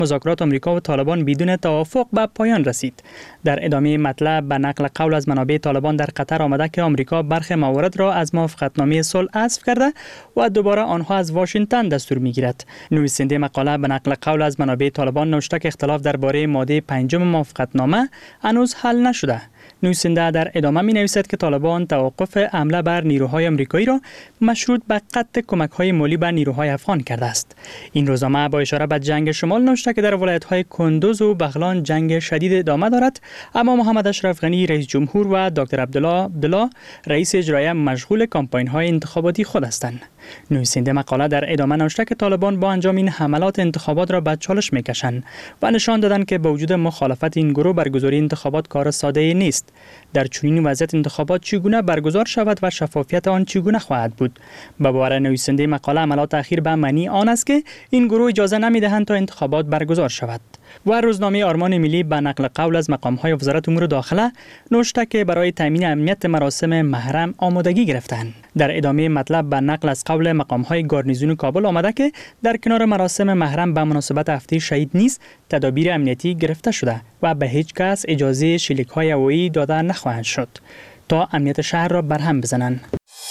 مذاکرات آمریکا و طالبان بدون توافق به پایان رسید. در ادامه مطلب به نقل قول از منابع طالبان در قطر آمده که آمریکا برخی موارد را از موافقتنامه صلح حذف کرده و دوباره آنها از واشنگتن دستور می‌گیرد. نویسنده مقاله به نقل قول از منابع طالبان نوشته که اختلاف درباره ماده 5 موافقتنامه هنوز حل نشده. نویسنده در ادامه می نویسد که طالبان توقف حمله بر نیروهای آمریکایی را مشروط به قطع کمک‌های مالی به نیروهای افغان کرده است. این روزنامه با اشاره به جنگ شمال نوشته که در ولایت‌های کندوز و بغلان جنگ شدید ادامه دارد، اما محمد اشرف غنی رئیس جمهور و دکتر عبدالله رئیس اجرایی مشغول کمپاین‌های انتخاباتی خود هستند. نویسنده مقاله در ادامه نوشته که طالبان با انجام این حملات انتخابات را به چالش می‌کشند و نشان دادند که با وجود مخالفت این گروه برگزاری انتخابات کار ساده نیست. در چنین وضعیت انتخابات چگونه برگزار شود و شفافیت آن چگونه خواهد بود؟ به باور نویسنده مقاله عملات اخیر به معنی آن است که این گروه اجازه نمی‌دهند تا انتخابات برگزار شود. و روزنامه آرمان ملی به نقل قول از مقام‌های وزارت امور داخله نوشته که برای تامین امنیت مراسم محرم آمادگی گرفتند. در ادامه مطلب به نقل از قول مقام‌های گارنیزون کابل آمده که در کنار مراسم محرم به مناسبت هفته شهید نیز تدابیر امنیتی گرفته شده و به هیچ کس اجازه شلیک‌های هوایی داده نخواهند شد تا امنیت شهر را برهم بزنند.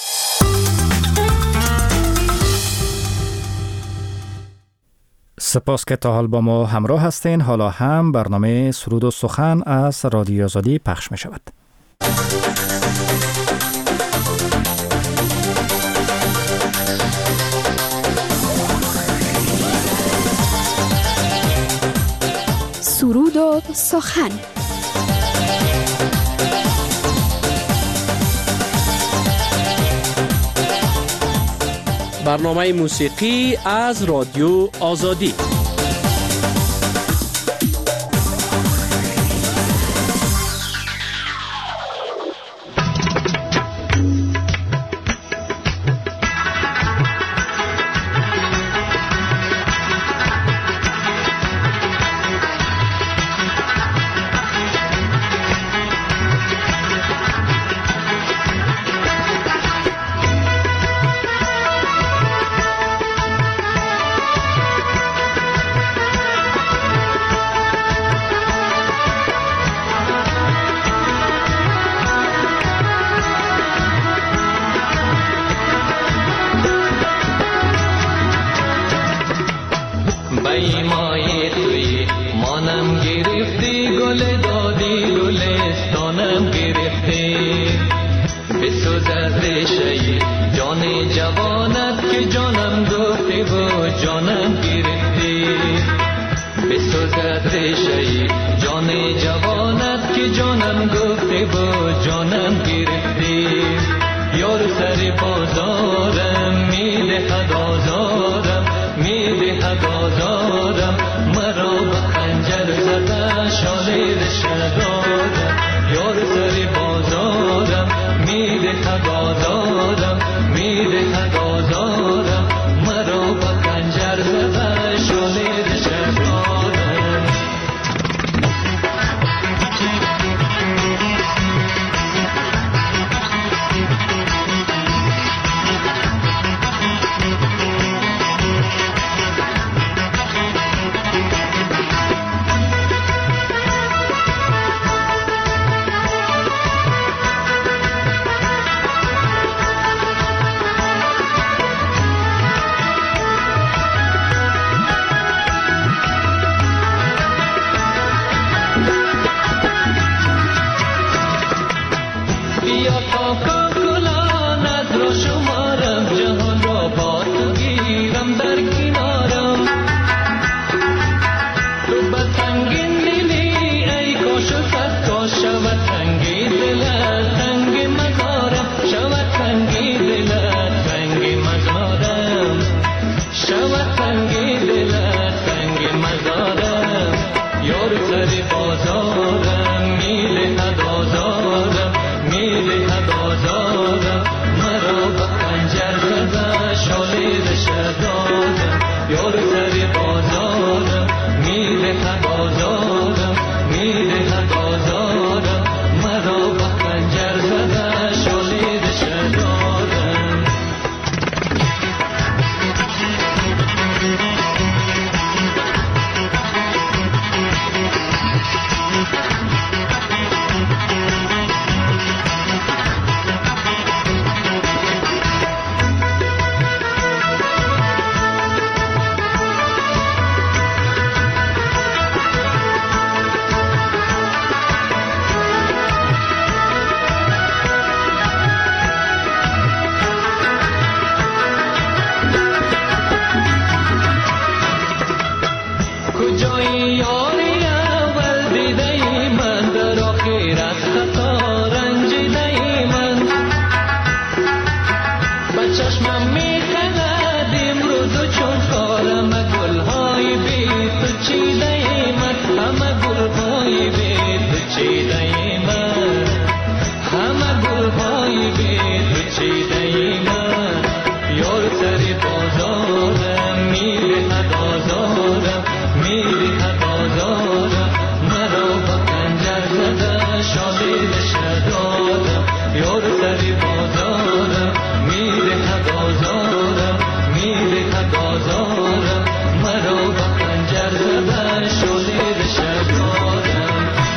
سپاس که تا حال با ما همراه هستین. حالا هم برنامه سرود و سخن از رادیو آزادی پخش می شود. سرود و سخن. برنامه موسیقی از رادیو آزادی. کجایی یاری اول دیده من در آخرت خطا رنجیده من به چشمم میخند امروز چون کارم گلهای بی تو چیده من همه گلهای بی تو چیده من همه گلهای بی تو چیده من یار سری بازارم میره بازارم میره بازارم مرا با کنجر زده شاید شدادم یار سری بازارم میره بازارم میره بازارم مرا با کنجر زده شاید شدادم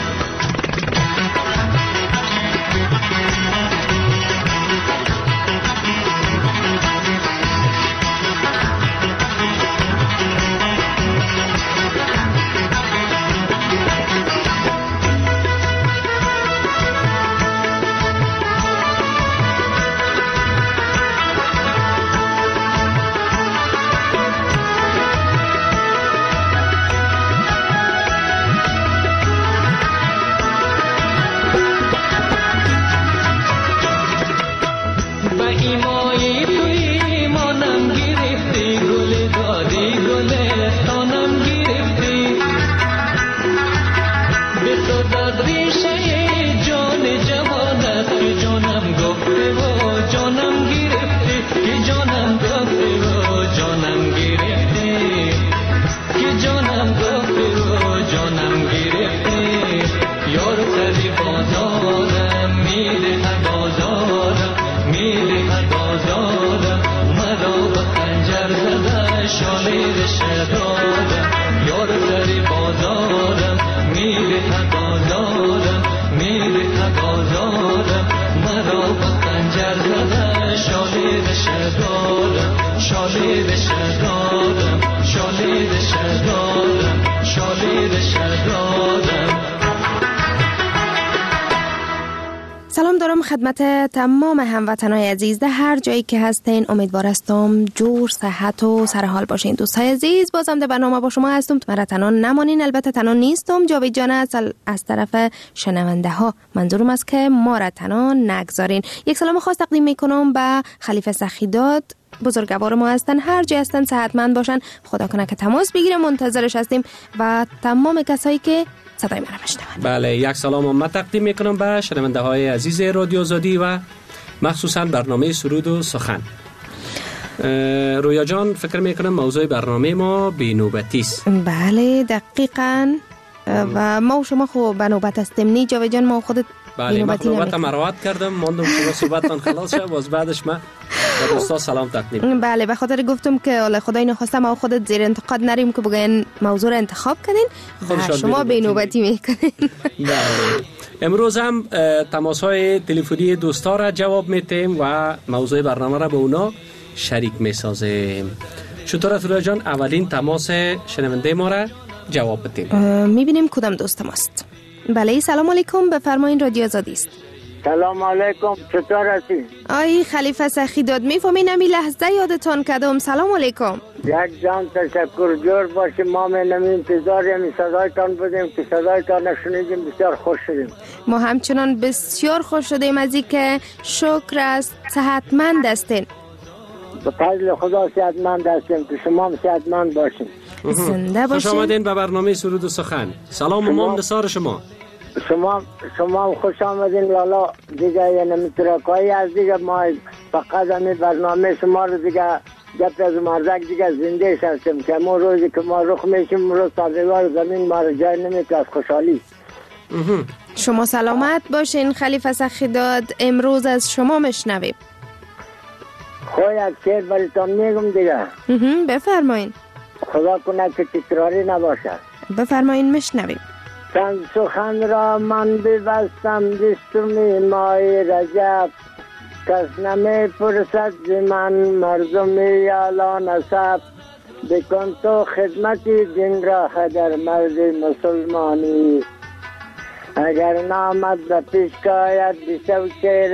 سلام دارم خدمت تمام هموطنان عزیز در هر جایی که هستین. امیدوار هستم جور صحت و سرحال باشین. دوستای عزیز بازم در برنامه با شما هستم. مرا تنها نمانین، البته تنها نیستم. جاوید جان از طرف شنونده ها منظورم است که ما را تنها نگذارین. یک سلام خاص تقدیم میکنم به خلیفه سخیداد، بزرگوار ما هستن، هر جای هستن صحتمند باشن، خدا کنه که تماس بگیره، منتظرش هستیم و تمام کسایی که صدای من بشنون. بله، یک سلام من تقدیم میکنم به شنونده های عزیز رادیو آزادی و مخصوصا برنامه سرود و سخن. رویا جان، فکر میکنم موضوع برنامه ما بینوبتی است. بله دقیقاً. و ما و شما خب به نوبت هستیم. نی جاوید جان، ما خودت بله، من نوبت مراعات کردم، ماندم شما صحبتتان خلاص شد، باز بعدش من به دوستا سلام تقدیم. بله، به خاطر گفتم که الله خدای نخواسته ما خودت زیر انتقاد نریم که بگین موضوع رو انتخاب کردین و شما به نوبتی میکنین. بله، امروز هم تماس‌های تلفنی دوستا را جواب میتیم و موضوع برنامه را به اونا شریک میسازیم. چطور است رویا جان؟ اولین تماس شنونده ما را جواب بدیم. میبینیم کدام دوست ماست. بله، سلام علیکم، بفرمایین، رادیو آزادی است. سلام علیکم، چطور هستی؟ آی خلیفه سخیداد، میفهمین امی لحظه یادتان کردم. سلام علیکم. یک جان تشکر، جور باشیم. ما منم انتظاریم صدایتان بودیم که صدایتان نشنیدیم، بسیار خوش شدیم. ما همچنان بسیار خوش شدیم از این که شکر است صحتمند هستین. به فضل خدا صحتمند هستیم، که شما هم صحتمند باشین. زنده باشین. خوش آمدین به برنامه سرود و سخن. سلام و مام نثار شما. شما خوش آمدین. لالا دیگه یعنی ترکایی از دیگه ما فقط همین برنامه شما رو دیگه گپ از مردک دیگه زنده هستیم که ما روزی که ما رخ میشیم روز تازگار زمین ما رو جای نمیده از خوشحالی. شما سلامت باشین خلیفه سخیداد. امروز از شما مشنویم. خوی از شعر برایتان میگم دیگه. بفرمایین. خدا کنه که تکراری نباشه. بفرمایین، مشنویم. چند سخن را من ببستم دستم ماه رجب، کس نمی پرسد ز من مردم یالا نسب، بکن تو خدمتی دین را در مرد مسلمانی، اگر نامد به پیش کاید بشو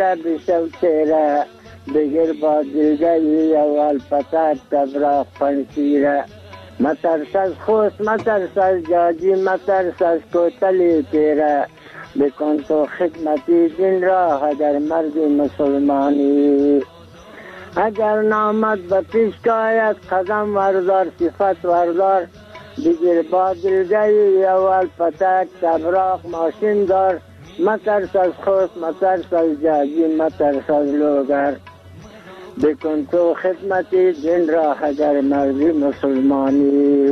چهره بگیر با دیگه اول پتر تبرا پنسیره. مترس از خوست، مترس از جاجی، مترس از کوتلی پیره، بکن تو خدمتی دین را اگر مردی مسلمانی. اگر نامد به پیش کاید قدم وردار، صفت وردار، بگیر با دلگی اول پتک تبراق ماشین دار. مترس از خوست، مترس از جاجی، مترس از لوگر، بکن تو خدمتی دین را اگر مردی مسلمانی.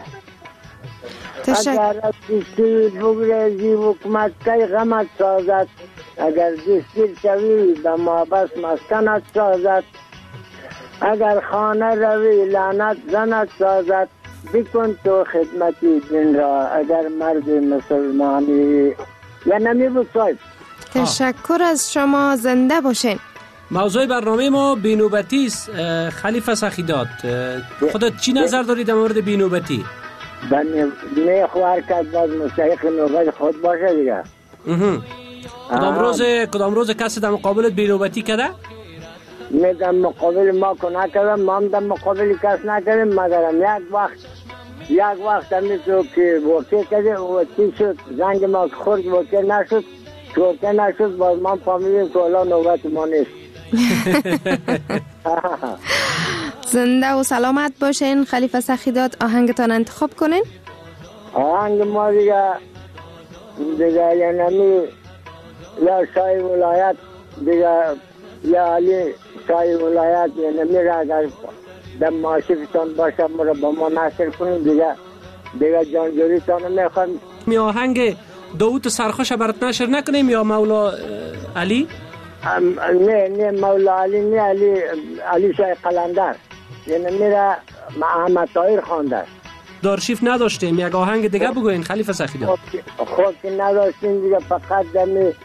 اگر از دستگیر بگریزی حکومت کی غمت سازد، اگر دستگیر شوی به محبس مسکنت سازد، اگر خانه روی لعنت زنت سازد، بکن تو خدمتی دین را اگر مرد مسلمانی. یا نمی بود صاحب. تشکر از شما، زنده باشین. موضوع برنامه ما بینوبتی است. خلیفه سخیدات، خودت چی نظر داری در مورد بینوبتی؟ نه خوار که باز مستحق نوبت خود باشه دیگه. کدام روز کسی در مقابلت بینوبتی کرده؟ نه در مقابل ما که نکردم، ما هم در مقابل کس نکردیم، مگرم یک وقت همی تو که وکه کرده و چی شد زنگ ما خورد وکه نشد، وکه نشد، باز ما فهمیدیم که الان نوبت ما نیست. زنده و سلامت باشین. خلیفه سخیدات، آهنگتان انتخاب کنین. آهنگ ما دیگه یعنی یا شای ولایت دیگه، یا علی شای ولایت، یعنی را اگر در معاشقتان باشه مرا با ما نشر کنیم دیگه جانجوری تانو میخوام. می آهنگ داوود سرخوش برات نشر نکنیم یا مولا علی؟ نه مولا علی، نه علی شای قلندر، یعنی میره محمد طاهر خانده. دارشیف نداشتیم، یک آهنگ دیگه بگوین خلیفه سخیدات. خود که نداشتیم دیگه، فقط دمی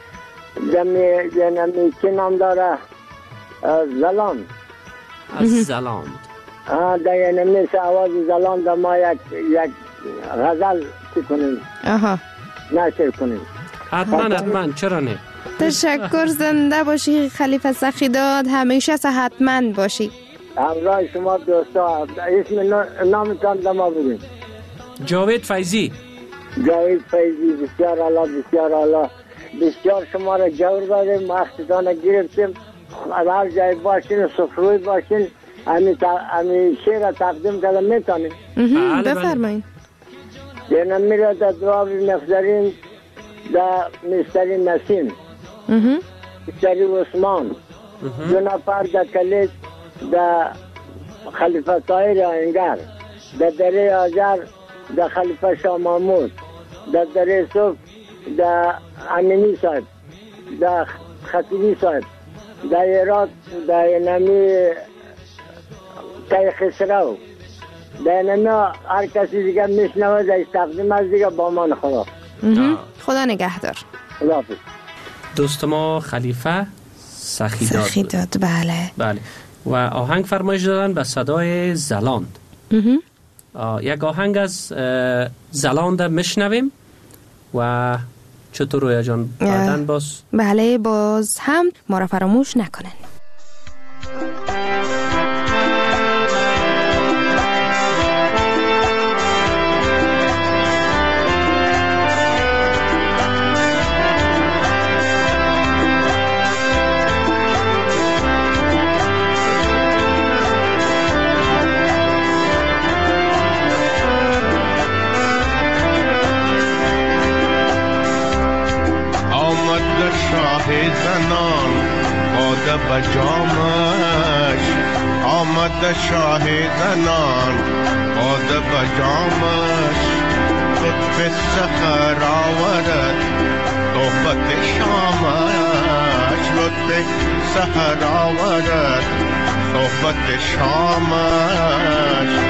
چه نام داره؟ زلان. از زلان. یعنی مثل آواز زلان در ما یک غزل کنیم، نشر کنیم. حتما، چرا نه؟ تشکر، زنده باشی خلیفه سخیدات، همیشه صحتمند باشی. همراه شما دوستا. اسم نامتان در ما بگیم. جاوید فیضی. بسیار عالی، بسیار عالی. بسیار شما را جور دادیم، وقتتان گرفتیم، هر جای باشین، سفروی باشین، همین شعر تقدیم کردم میتونیم. بفرمایید. یعنی میره در دواب مخزرین، در مستری نسیم، مستری عثمان، دو نفر در کلیس، در خلیفه طاهر آهنگر، در دره آذر، در خلیفه شاه محمود، در دره صوف، در امینی صاحب، در خطیبی صاحب، در ایراد، در نمی تای خسرو، در نمی هر کسی دیگه میشنوه در تقدیم از دیگه با من خدا. خدا نگهدار. خداحافظ. دوست ما خلیفه سخیدات. بله. و آهنگ فرمایش دادن به صدای زلاند. یک آهنگ از زلاند میشنویم و چطور رویا جان بعدن باز؟ بله، باز هم ما را فراموش نکنن. زنان باده به جامش، آمد شاه زنان باده به جامش، لطف سحر آورد صحبت شامش، لطف سحر آورد صحبت شامش.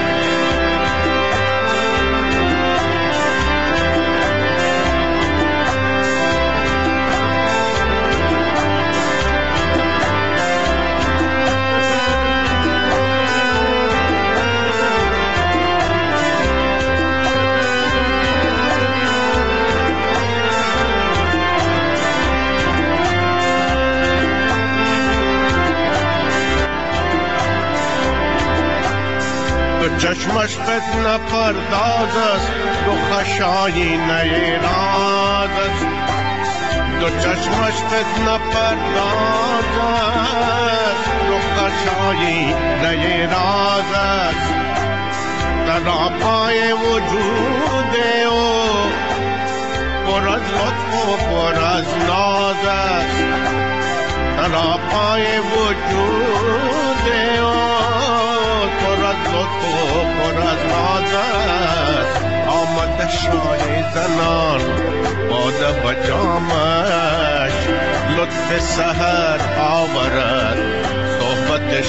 چشمش فتنه پرداز است دو خشایینه راز است دو چشمش فتنه پرداز است دو خشایینه راز است در آبای وجود او پر از لطف و پر از ناز است در آبای وجود او پر از لطف و پر از ناز است آمد شاه زنان باده بجامش لطف سحر آورد صحبت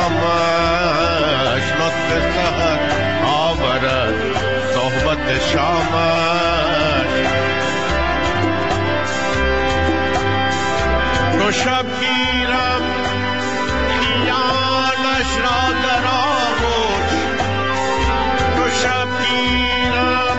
شامش لطف سحر آورد صحبت شامش تو شب گیرم خیالش را در آغوش تو شب گیرم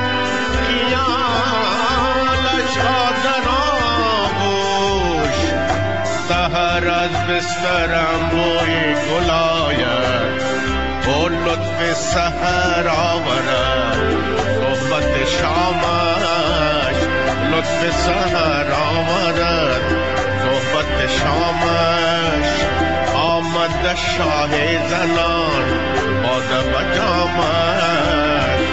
خیالش را در آغوش سحر از بسترم بوی گل آید و لطف سحر آورد صحبت شامش لطف سحر آورد صحبت شامش آمد شاه زنان باده بجامش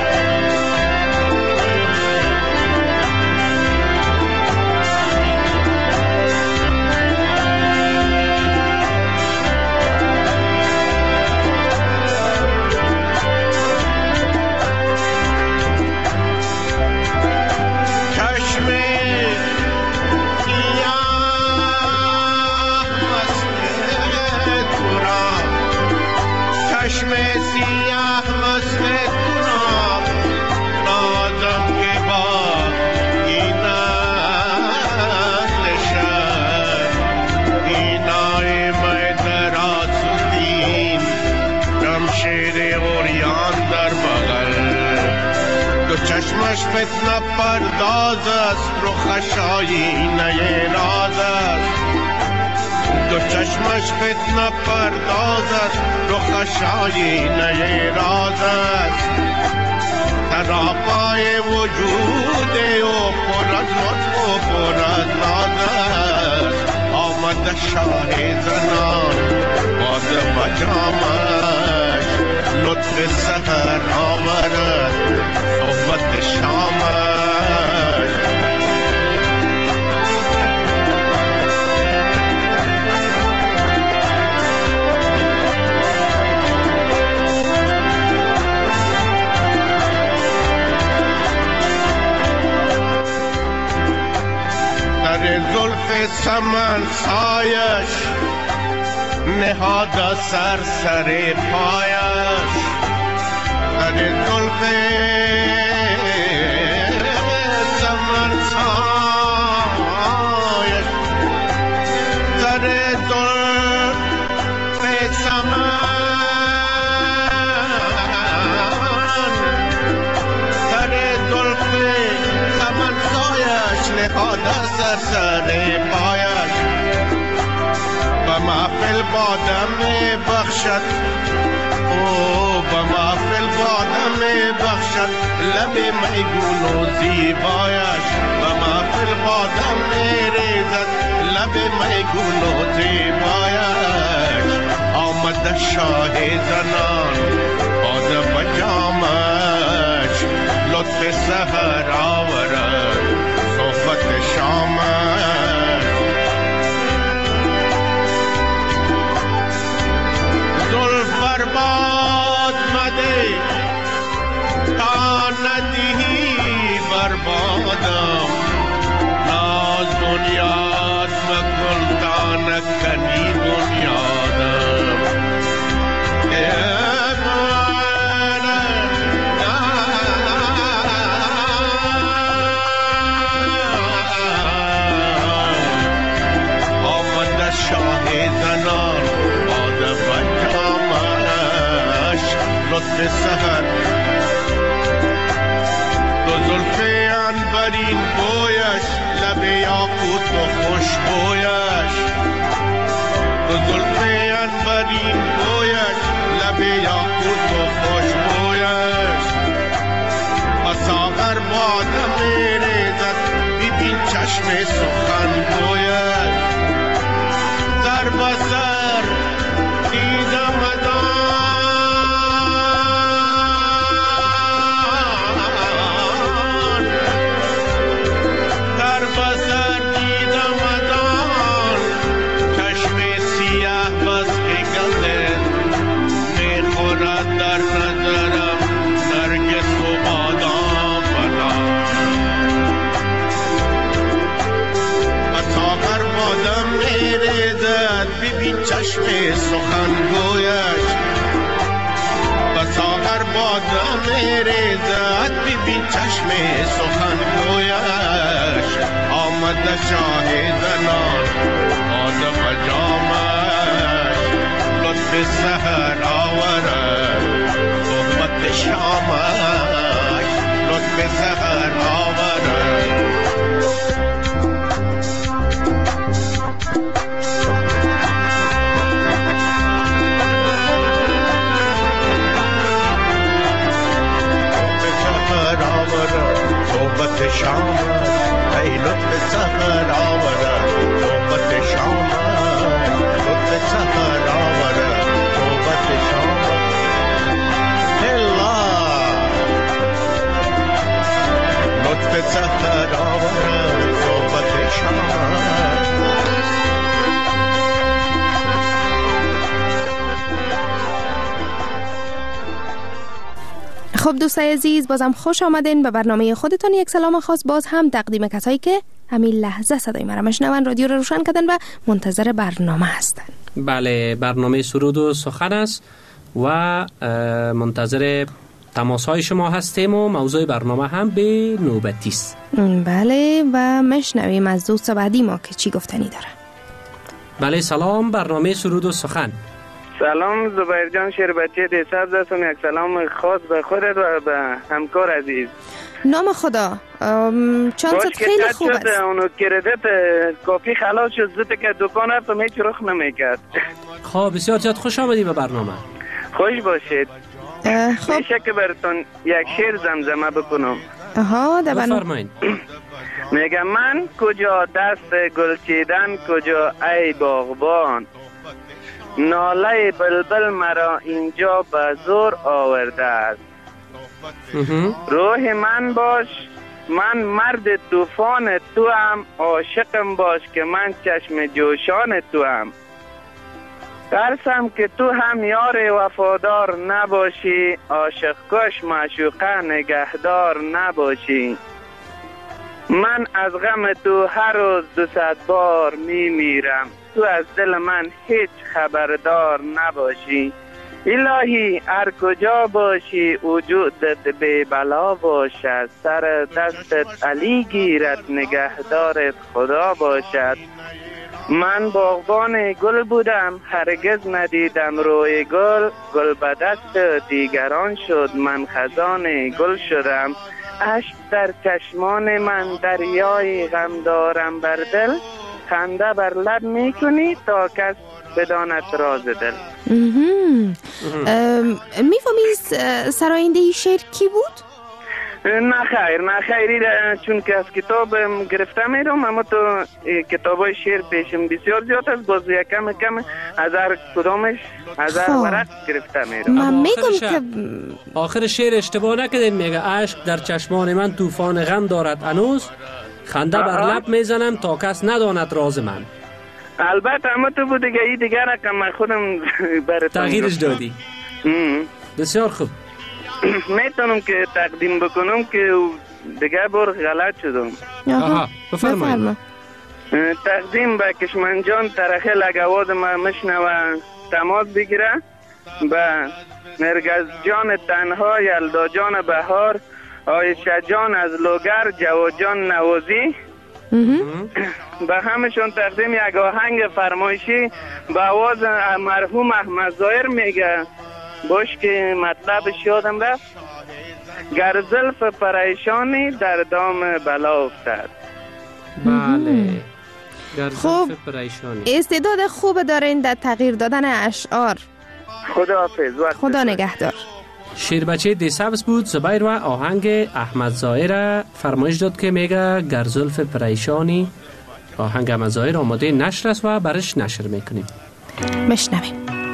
چشمش فتنه پرداز است رو خشایینه راز است دو چشمش فتنه پرداز است رو خشایینه راز است در آبای وجود او پر از لطف و پر از ناز است آمد شاه زنان باده بجامش لطف سحر آورد صحبت شامش در زلف سمن سایش نهاد سر سر پایش در زلف سمن سایش در زلف سمن در زلف سمن سایش نهاد سر سر پایش به محفل بادم بخشد او به محفل بادم بخشد لب میگون و زیبایش به محفل بادم ریزد لب میگون و زیبایش آمد شاه زنان باده بجامش لطف سحر آورد صحبت شامش برباد مده تا ندهی بربادم ناز بنیاد مکن تا نکنی بنیادم آمد شاه زنان باده بجامش لطف سحر دو زلف عنبرین بویش لب یاقوت و خوشبویش دو زلف عنبرین بویش لب یاقوت و خوشبویش باده میریزد ببین چشم سخن گوید سر به سر دیدم چشم سخن گویش بس آخر باده میریزد ببین چشم سخن گویش آمده شاه زنان باده بجامش لطف سحر آورد صحبت شامش لطف سحر آورد صحبت شام ای لطف سحر آورد صحبت شام لطف سحر آورد صحبت شام لطف سحر آورد صحبت شام. خب دوستای عزیز، بازم خوش آمدین به برنامه خودتان. یک سلام خاص باز هم تقدیم کسایی که همین لحظه صدای مرا میشنون، رادیو رو روشن کردن و منتظر برنامه هستن. بله، برنامه سرود و سخن است و منتظر تماس های شما هستیم و موضوع برنامه هم به نوبتی است. بله، و میشنویم از دوست بعدی ما که چی گفتنی داره. بله سلام، برنامه سرود و سخن. سلام زبیر جان، شربتی دیسابز هستم. یک سلام خاص به خودت و به همکار عزیز. نام خدا، چانست خیلی خوب است. اونو کردت کافی خلاص شد، زده که دکان رفتم هیچ رخ نمیکرد. خب بسیار زیاد خوش آمدی به برنامه. خوش باشید. خب میشه که براتون یک شعر زمزمه بکنم؟ بفرمایید. میگم من کجا دست گل چیدن، کجا ای باغبان، ناله بلبل مرا اینجا به زور آورده است. روح من باش، من مرد طوفان تو هم، عاشقم باش که من چشم جوشان تو هم. ترسم که تو هم یار وفادار نباشی، عاشق کش معشوقه نگهدار نباشی. من از غم تو هر روز 200 بار میمیرم، تو از دل من هیچ خبردار نباشی. الهی هر کجا باشی وجودت بی بلا باشد، سر دستت علی گیرد نگهدارت خدا باشد. من باغبان گل بودم هرگز ندیدم روی گل، گل به دست دیگران شد من خزان گل شدم. اشک در چشمان من دریای غم دارم بر دل، خنده بر لب میکنی تا کس بداند راز دل. میفهمی سراینده ای شعر کی بود؟ نه خیری چون که از کتاب گرفته میرم، اما تو کتابای شعر پیشم بسیار زیاد است، باز کم از هر کدامش از هر ورق گرفته میرم. من میگم که آخر شعر اشتباه نکردین، میگه اشک در چشمان من طوفان غم دارد هنوز، خنده بر لب میزنم تا کس نداند راز من. البته اما تو بود دیگه، این دیگه رقم من خودم براتون تغییرش دادی. بسیار خوب. میتونم که تقدیم بکنم که دیگه بار غلط شدم. بفرمایید. تقدیم به کشمن جان ترخه لگواد ما مشنوه تماس بگیره، به نرگز جان تنها، یلدا جان بهار، آیشه جان از لوگر، جو جان نوازی. به همشون تقدیم یک آهنگ فرمایشی به آواز مرحوم احمد ظاهر میگه، باش که مطلبش یادم رفت. گر زلف پریشانی در دام بلا افتد. بله. خوب، استعداد خوب دارین در تغییر دادن اشعار. خدا حافظ، خدا نگهدار. شیربچه دیسبز بود. زبیر و آهنگ احمد ظاهر فرمایش داد که میگه گرزلف پریشانی. آهنگ احمد ظاهر آماده نشر است و برش نشر میکنیم. مشنویم.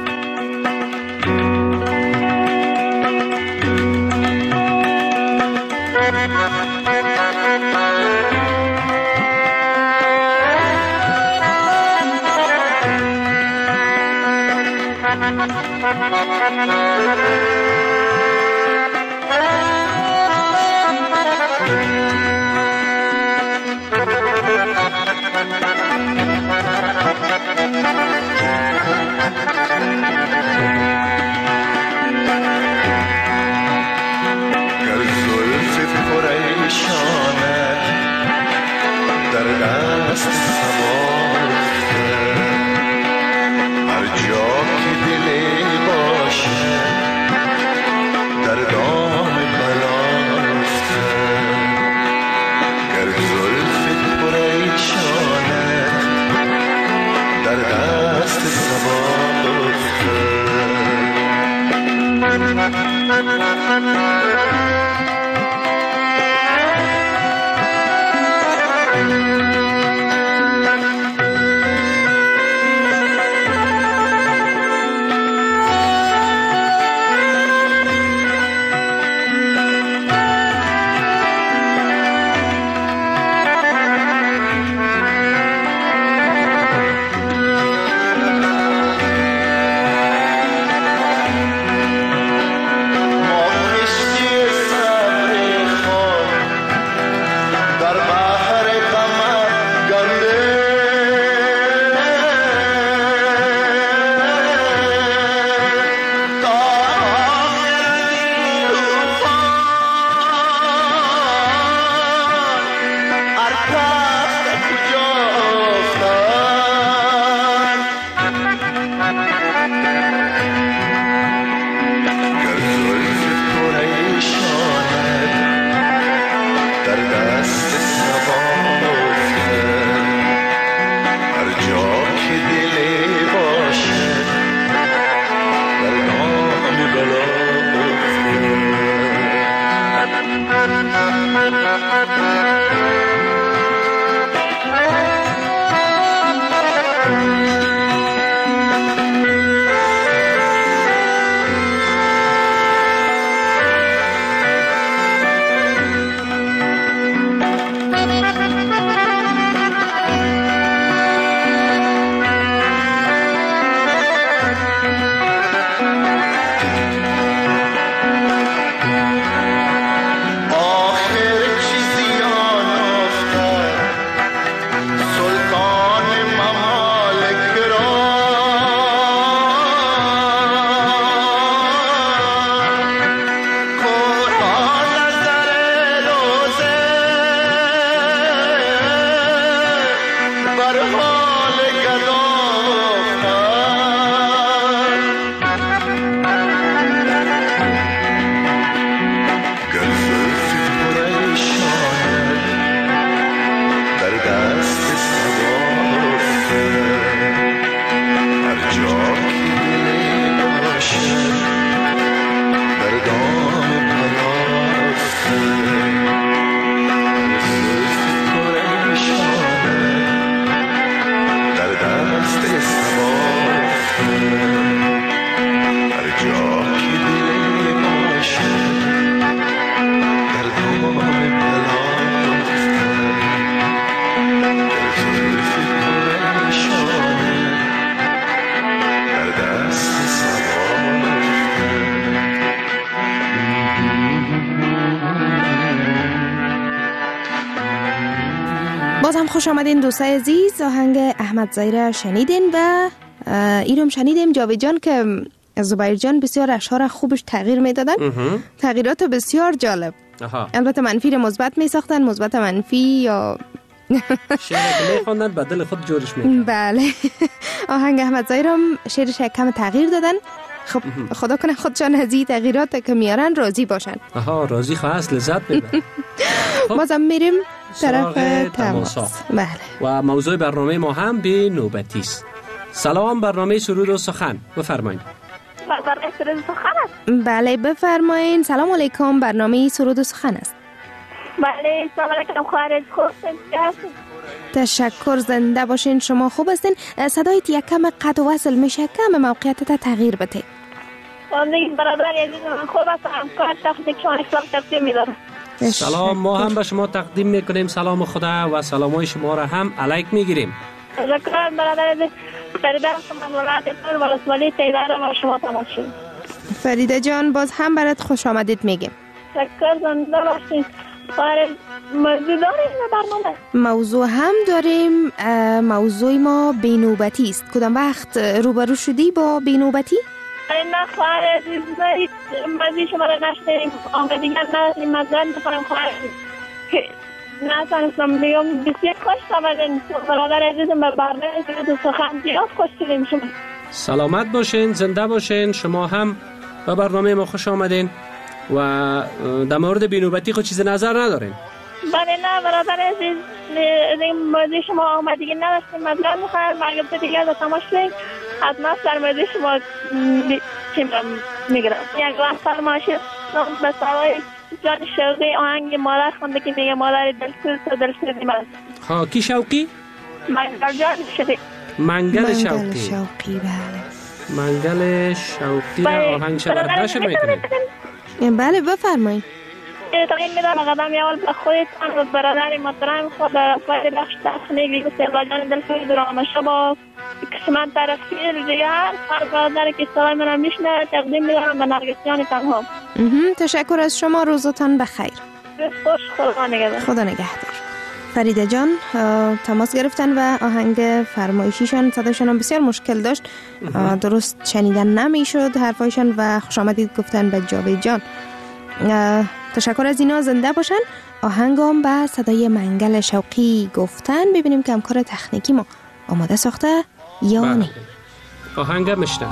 بازم خوش آمدین دوستای عزیز. آهنگ احمد ظاهر شنیدین و اینم شنیدیم جاوید جان که زبیر جان بسیار اشعار خوبش تغییر میدادن. تغییرات بسیار جالب. البته منفی رو مثبت میساختن، مثبت منفی یا شعر میخوندن بدل خود جورش میکردن. بله. آهنگ احمد ظاهر هم شعرش کم تغییر دادن. خب خدا کنه خودشان از این تغییرات که میارن راضی باشن. راضی خواست لذت ببرن. بازم میریم طرف تماس. بله. و موضوع برنامه ما هم به نوبتی است. سلام، برنامه سرود و سخن، بفرمایید. برنامه سرود سخن است. بله بفرمایین. سلام علیکم، برنامه سرود سخن است. بله سلام علیکم، خواهر خوب هستین؟ تشکر، زنده باشین. شما خوب هستین؟ صدایت یک کم قطع و وصل میشه، کم موقعیتت تغییر بده. دیگه برادر عزیز من خوب است، همکار تقدیم شما اسلام تقدیم می‌دارم. سلام، ما هم به شما تقدیم میکنیم سلام خدا و سلامای شما را هم علیک میگیریم. تشکر برادر عزیز. فریده هستم از ولایت تور ولسوالی تیزر با شما تماس شدیم. فریده جان باز هم برات خوش آمدید میگیم. تشکر، زنده باشین. موضوع داریم برنامه؟ موضوع هم داریم. موضوع ما بینوبتی است. کدام وقت روبرو شدی با بینوبتی؟ نه خواهر عزیز، موضوع شما را نشنیدیم. آنگاه دیگر نداریم. مزد میکنم خواهر عزیز. نه تانستم بگم بسیار خوش آمدین. برادر عزیزم به برنامه سرود سخن زیاد خوش شدیم. شما سلامت باشین، زنده باشین. شما هم به برنامه ما خوش آمدین و در مورد بینوبتی خود چیز نظر ندارین؟ بله نه برادر عزیز، موضوع شما آمدگی نداشتیم. مطلب میخوایم مرگبت دیگر به تماش شدیم. حتما در موضوع شما میگرم. یک وقت فرمایشی به سوای جان شوقی آهنگ مادر خونده که میگه مادر دلسوز و دلسوزی من. ها کی شوقی؟ منگل جان شوقی. منگل شوقی. بله. منگل شوقی را آهنگ شبرد نشر میکنید؟ بله بفرمایید. تقییم میدم قدم اول به خودتان و برادر محترم خود فاید بخش تخنیک و سرباجان دلسوز درامشه با کشمن طرفی دیگر برادر که صدای منم میشنه تقدیم میدم به نرگسیان تنها. تشکر از شما، روزتان بخیر. خوش، خدا نگهدار. خدا نگهدار. فریده جان تماس گرفتن و آهنگ فرمایشیشان صداشان هم بسیار مشکل داشت، درست شنیدن نمیشد حرفایشان و خوش آمدید گفتن به جاوید جان. تشکر از اینا، زنده باشن. آهنگ هم به صدای منگل شوقی گفتن. ببینیم که همکار تکنیکی ما آماده ساخته یا نه. آهنگ مشتن.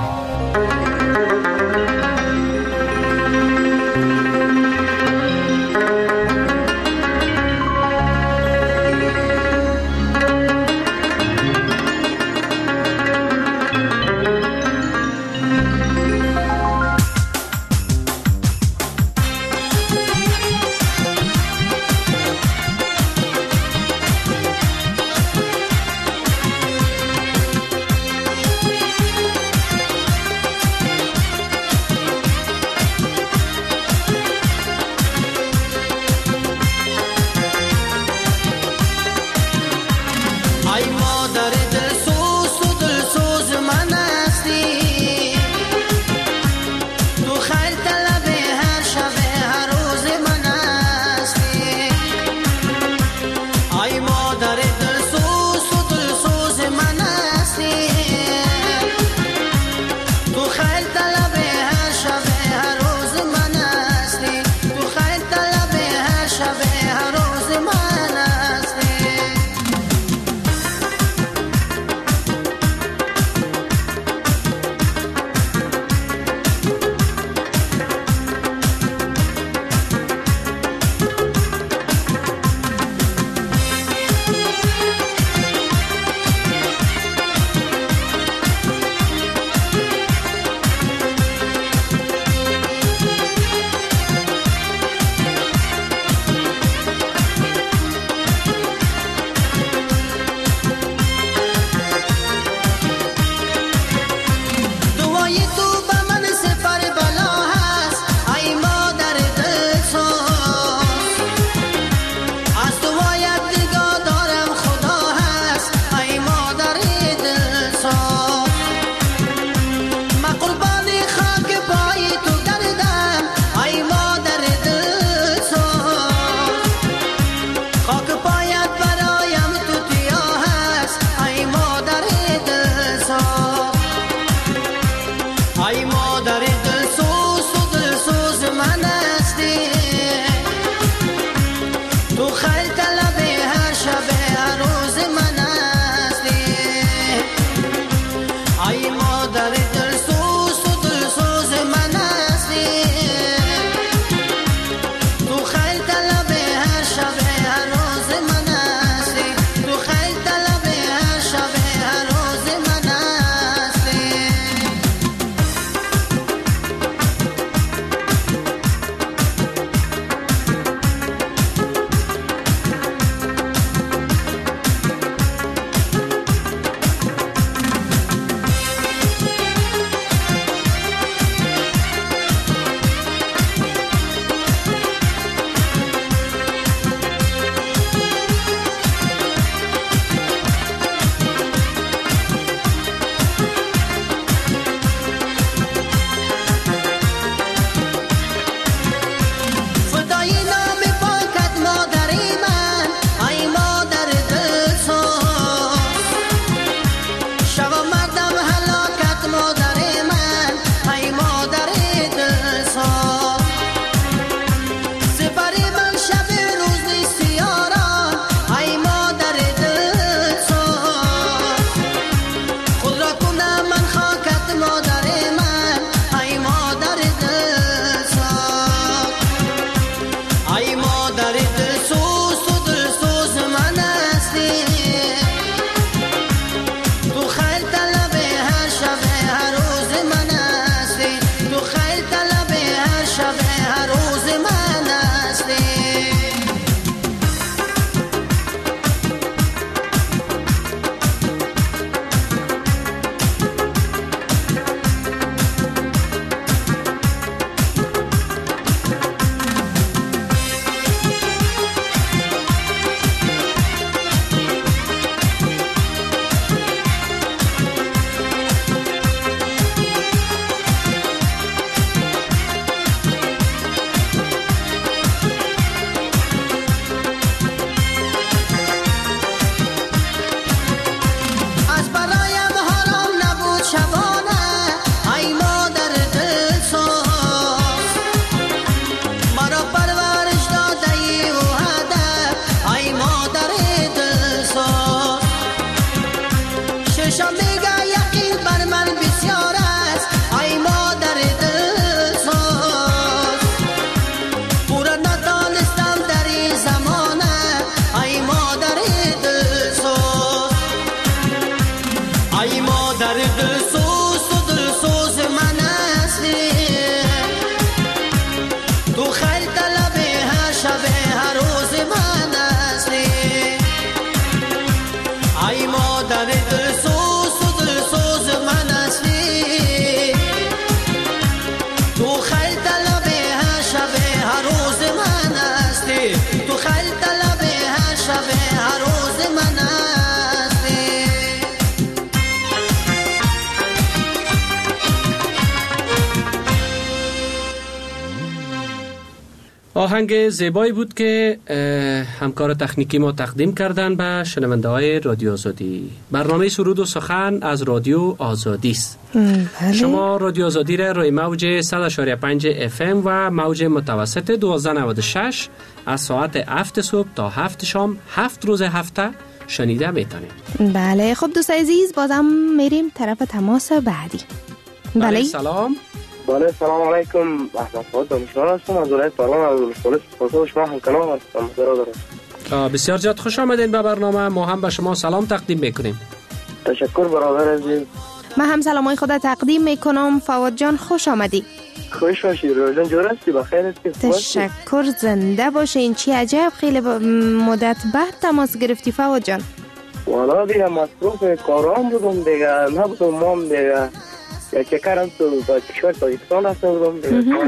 آهنگ زیبایی بود که همکار تکنیکی ما تقدیم کردن به شنونده های رادیو آزادی. برنامه سرود و سخن از رادیو آزادی است. شما رادیو آزادی را روی موج 100.5 FM و موج متوسط 1296 از ساعت 7 صبح تا 7 شام 7 روز هفته شنیده میتونید. بله خب دوست عزیز بازم میریم طرف تماس بعدی. بله سلام. بله سلام علیکم. احمد فؤاد دانشور هستم از ولایت پارلمان از ولسوالی. شما هم کلام هستم برادر. بسیار زیاد خوش آمدین به برنامه. ما هم به شما سلام تقدیم میکنیم. تشکر برادر عزیز. من هم سلامای خود تقدیم میکنم. فواد جان خوش آمدی. خوش باشی روزان جور هستی بخیر هستی. تشکر زنده باشین. چی عجب خیلی مدت بعد تماس گرفتی فواد جان. والا دیگه مصروف کارام بودم دیگه نبودم مام دیگه چکرم تو با کشور تاجیکستان هستم بودم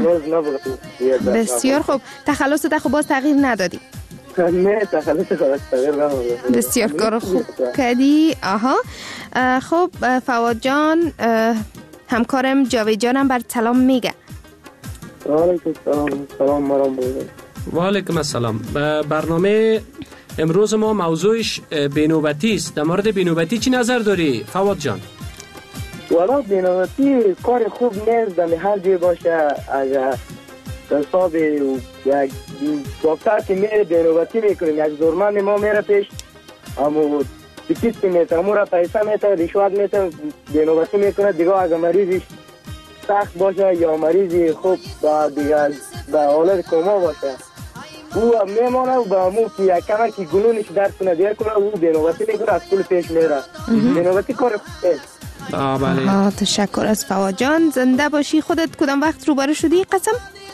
دیگه. بسیار خوب. تخلصت خب باز تغییر ندادی؟ نه تخلص خلاص تغییر ندادم. بسیار کار خوب کردی. آها خب فواد جان همکارم جاوید جانم بر سلام میگه. وعلیکم السلام. سلام مرام بود. و علیکم السلام. برنامه امروز ما موضوعش بینوبتی است. در مورد بینوبتی چی نظر داری فواد جان؟ والا بینوبتی کار خوب نیست. در هر جای باشه اگر حساب یک دکتر که میره بینوبتی میکنیم یک زورمند ما میره پیش اما تیکیت که میتر امو را پیسه میتر رشوت میتر بینوبتی میکنه دیگه اگر مریضش سخت باشه یا مریضی خوب به حالت کما باشه او میمانه و به امو که یک کمر که گلونش درد کنه دیر کنه او بینوبتی میکنه از کل پیش میره. بینوبتی کار خوب نیست. بله. تشکر از فواد جان. زنده باشی. خودت کدام وقت روبرو شدی قسم؟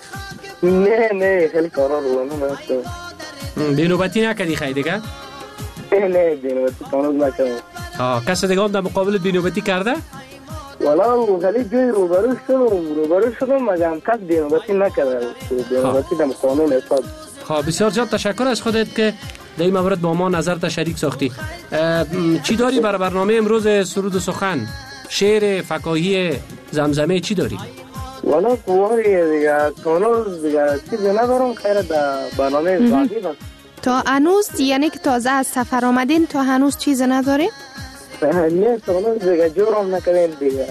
نه خیلی کارا رو نمی‌کنم. بینوبتی نکردی خیلی دیگه؟ نه بینوبتی کانون نکردم. کسی دیگه هم در مقابل بینوبتی کرده؟ والا خیلی جای روبرو شدم مگه کس بینوبتی نکرده. بینوبتی در قانون حساب. بسیار زیاد تشکر از خودت که در این مورد با ما نظر شریک ساختی. چی داری برای برنامه امروز سرود و سخن؟ شعر فکاهی زمزمه چی داری؟ والا قواری دیگه کانون دیگه چیزی ندارم خیره در برنامه بعدی بس. تا هنوز یعنی که تازه از سفر آمدین تا هنوز چیز نداری؟ نه کانون دیگه جورم نکردیم دیگه.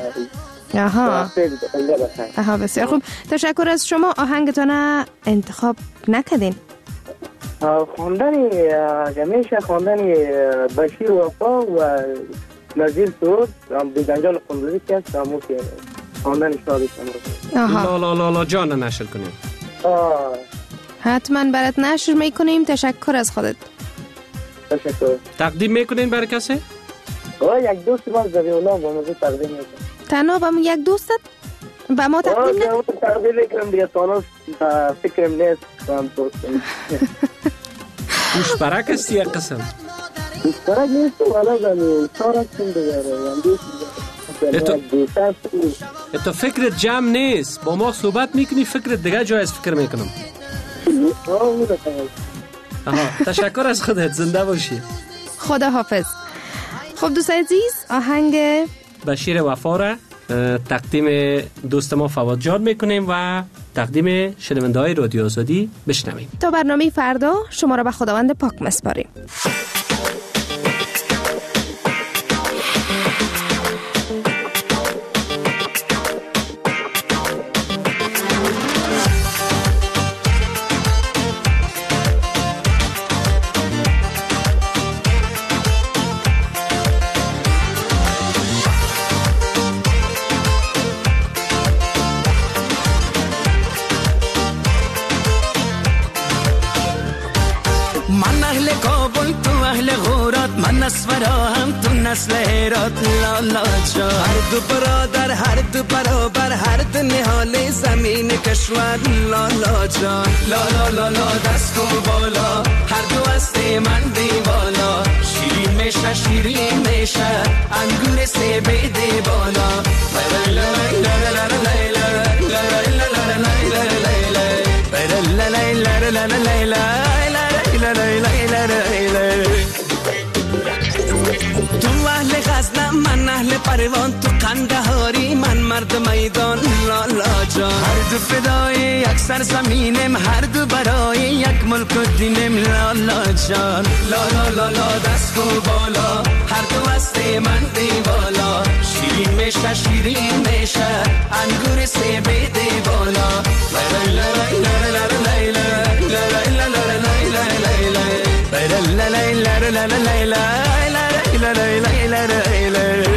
آها بسیار خوب. تشکر از شما. آهنگتان انتخاب نکردین؟ خواندنی همیشه خواندنی بشیر وفا و نظیر سرود بیدنجان خونده که هست همون که خواندنی شادش لا جان نشر کنیم. حتما برات نشر میکنیم. تشکر از خودت. تشکر. تقدیم میکنین برای کسی؟ یک دوست ما زبی اونا با موضوع تقدیم میکنم. تنها با یک دوستت؟ با ما تقدیم نکنیم؟ تقدیم میکنم دیگه تانوس فکرم نیست کنم دوست. گوش برک هستی یک قسم؟ گوش برک نیست والا زمین سارت کن دیگره. تو فکرت جمع نیست. با ما صحبت میکنی فکرت دیگه جای از فکر میکنم. تشکر از خودت. زنده باشی. خدا حافظ. خب دوست عزیز آهنگ بشیر وفا را تقدیم دوست ما فواد جان میکنیم و تقدیم شنونده های رادیو آزادی بشنویم. تا برنامه فردا شما را به خداوند پاک مسپاریم. نسورا هم تو نسل هرات لالا جا هر دو برادر هر دو برابر هر دو نهال زمین کشور لالا جا لالا لالا دست کن بالا هر دو هست من دیوالا شیرین میشه انگور سیب دی بالا تو اهل غزنم من اهل پروان تو قندهاری من مرد میدان لالا جان دو فدای یک سرزمینم، هر دو برای یک ملک و دینم. لالا جان لالا لالا دست کو بالا، هر دو هست من دیوالا. شیرین میشه شیرین میشه انگور سیب دیوالا. لا لا لا لا لا لا لا لا لا لا لا.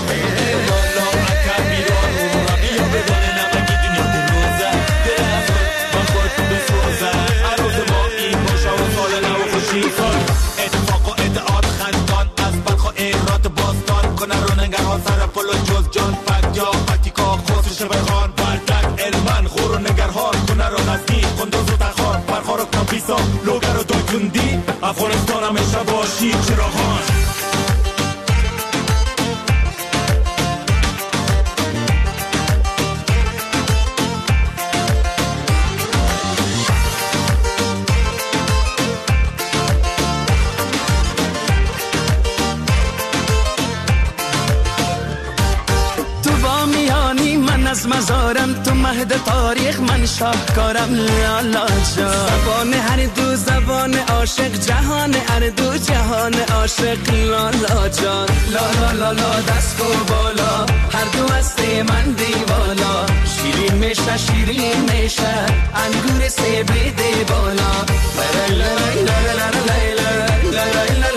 اتفاق و ادعاد خندان از بلخ و ایرات باستان کنه رو نگرها سر پل و جز جان فک یا فتیکا خوص شبه خان بردک علمان خور و نگرها کنه رو نزدی خندوز و تخار پرخار و کمپیسا لوگر و دایتوندی افغانستان همیشه باشی چراغان. از مزارم تو مهد تاریخ من شاهکارم. لالا جان زبان هر دو زبان عاشق، جهان هر دو جهان عاشق. لالا جان لالا لالا دست کو بالا، هر دو هست من دیوالا. شیرین میشه شیرین میشه انگور سیب دیوالا. لا لا لا لا لا لا لا لا لا لا.